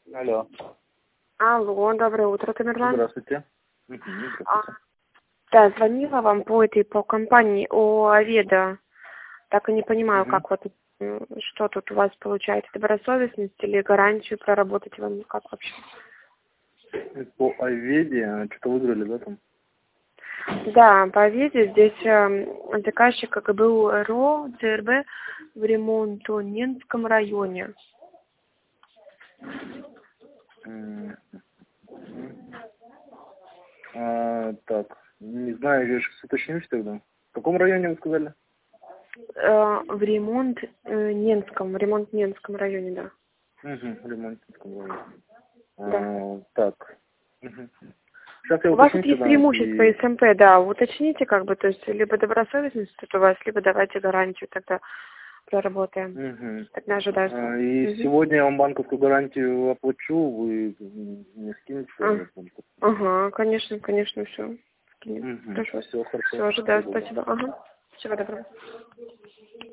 Алло. Алло, доброе утро, Тамерлан. Здравствуйте. Здравствуйте. Да, звонила вам по компании Аведа. Так и не понимаю, как вот что тут у вас получается, добросовестность или гарантию проработать вам, как вообще? По Аведе что-то выиграли, да, там? Да, по Аведе здесь заказчик как был РО, ЦРБ в Ремонтно-Ненском районе. Так, не знаю, я сейчас уточнюсь тогда. В каком районе вы сказали? В Ремонтно-Ненском районе, да. В Ремонтинском районе. Да. Так. Сейчас я У вас уточню тут есть тогда. преимущество СМП, да, уточните как бы, то есть либо добросовестность тут у вас, либо давайте гарантию, тогда проработаем. Тогда ожидаю. И сегодня я вам банковскую гарантию оплачу, вы мне скинете? Ага, конечно, все. Скинем. Хорошо. Все хорошо. Все, ожидаю, спасибо. Ага. Всего доброго.